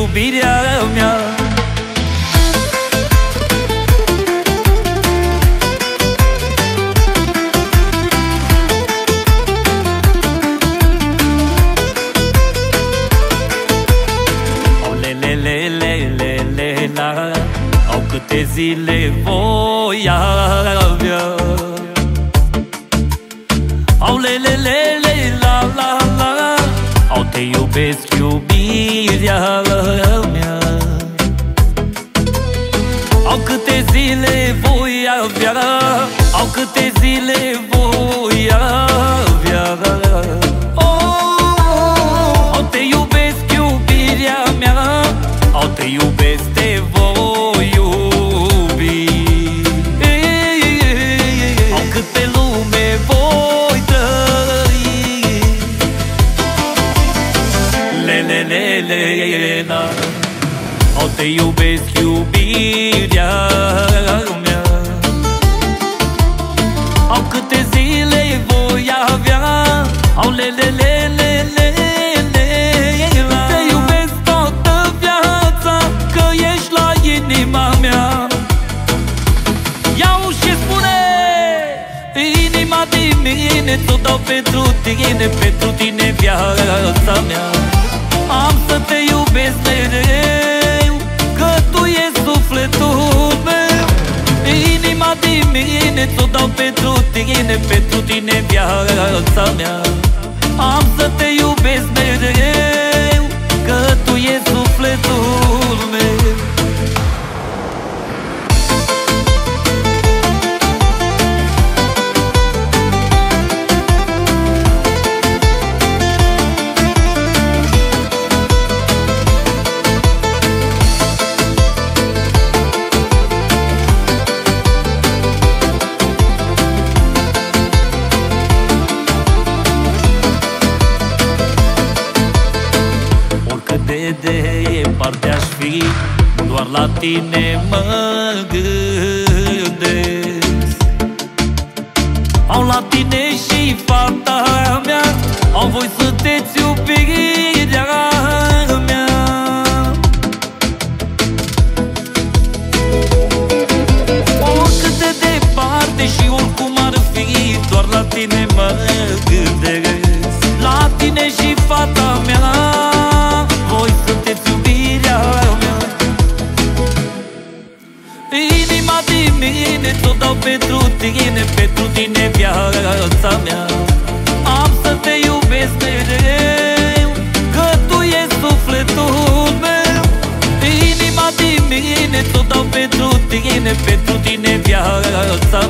iubirea mea. Au câte zile voi avea. Au lelelele la la la. Au te iubesc iubirea mea. Au câte zile voi avea. Au câte zile voi avea. Au te iubesc iubirea mea. Au te iubesc, te voi iubi. Au cât pe lume voi trăi. Lelelelena. Au te iubesc iubirea mea. Au câte zile voi avea. Au lelelelele. Ți-o dau pentru tine viața mea. Am să te iubesc mereu, că tu ești sufletul meu. Inima din mine ți-o dau pentru tine viața mea. Am să te iubesc mereu, că tu ești sufletul meu. De departe aș fi, doar la tine mă gândesc. Au la tine și fata mea. Au voi sunteți iubirea mea. Oricât de departe și oricum ar fi, doar la tine mă gândesc. La tine și fata mea. Voi sunteți iubirea mea. Inima din mine ți-o dau pentru tine viața mea. Am să te iubesc mereu, că tu ești sufletul meu. Inima din mine ți-o dau pentru tine viața